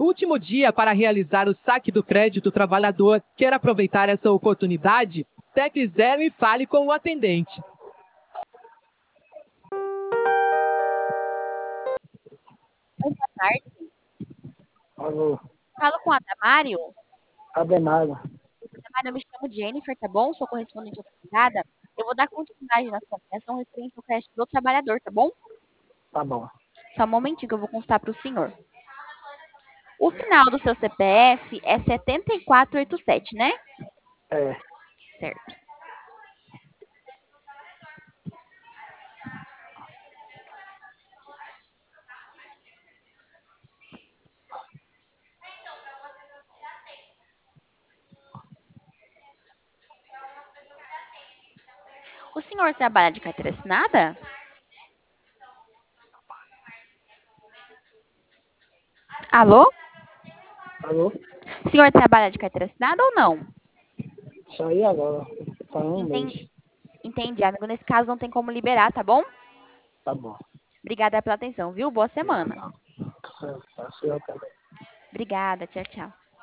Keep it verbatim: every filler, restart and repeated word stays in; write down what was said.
Último dia para realizar o saque do crédito trabalhador. Quer aproveitar essa oportunidade? Tecle zero e fale com o atendente. Oi, boa tarde. Alô, Falo com a Damário. Ademário. Damário, eu me chamo Jennifer, tá bom? Sou correspondente autorizada. Eu vou dar continuidade na sua ligação referente ao crédito do trabalhador, tá bom? Tá bom. Só um momentinho que eu vou constar para o senhor. O final do seu C P F é sete quatro oito sete, né? É, Certo. O senhor trabalha de carteira assinada? Alô? alô? O senhor trabalha de carteira assinada ou não? Saí agora. Faz um Entendi, mês. entendi, amigo. Nesse caso, não tem como liberar, tá bom? Tá bom. Obrigada pela atenção, viu? Boa semana. Tá, tá, tá, tá, tá, tá, tá. Obrigada, tchau, tchau.